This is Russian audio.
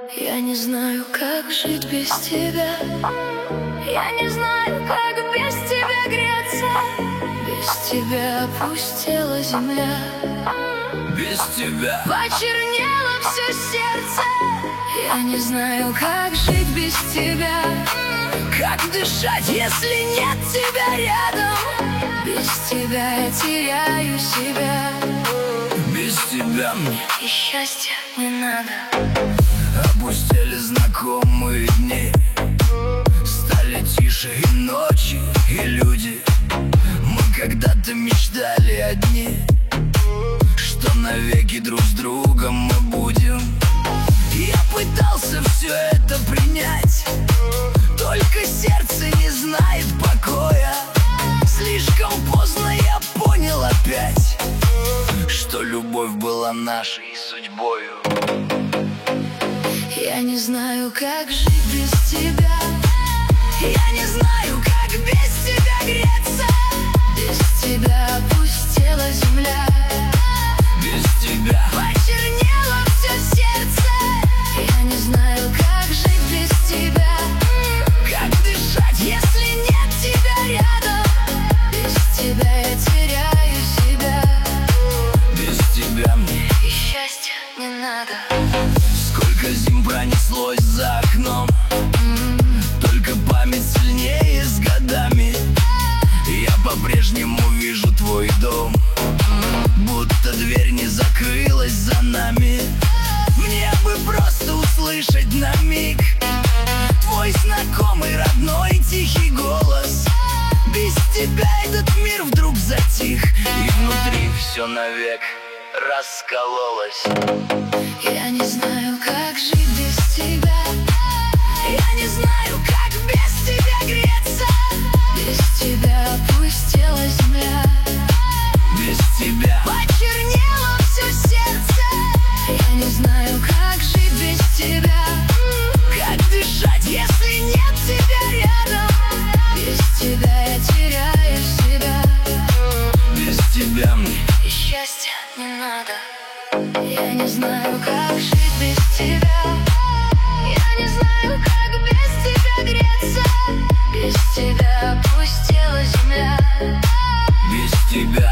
Я не знаю, как жить без тебя. Я не знаю, как без тебя греться. Без тебя опустела земля. Без тебя почернело все сердце. Я не знаю, как жить без тебя. как дышать, если нет тебя рядом? Без тебя я теряю себя. Без тебя мне и счастья не надо. Опустили знакомые дни, стали тише и ночи, и люди. Мы когда-то мечтали одни, что навеки друг с другом мы будем. Я пытался все это принять, только сердце не знает покоя. Слишком поздно я понял опять, что любовь была нашей судьбою. Я не знаю, как жить без тебя. Я не знаю, как без тебя греться. Без тебя опустела земля. Без тебя почернело все сердце. Я не знаю, как жить без тебя. как дышать, если нет тебя рядом? Без тебя я теряю себя. Без тебя мне и счастья не надо. Сколько зим пронеслось за окном, только память сильнее с годами. Я по-прежнему вижу твой дом, будто дверь не закрылась за нами. Мне бы просто услышать на миг твой знакомый, родной, тихий голос. Без тебя этот мир вдруг затих, и внутри все навек раскололось. Я не знаю, как жить без тебя. Я не знаю, как без тебя греться. Без тебя опустела земля. Без тебя почернело все сердце. Я не знаю, как жить без тебя. как дышать, если нет тебя рядом? Без тебя я теряю себя. Без тебя мне и счастья не надо. Я не знаю, как жить без тебя. Я не знаю, как без тебя греться. Без тебя опустела земля. без тебя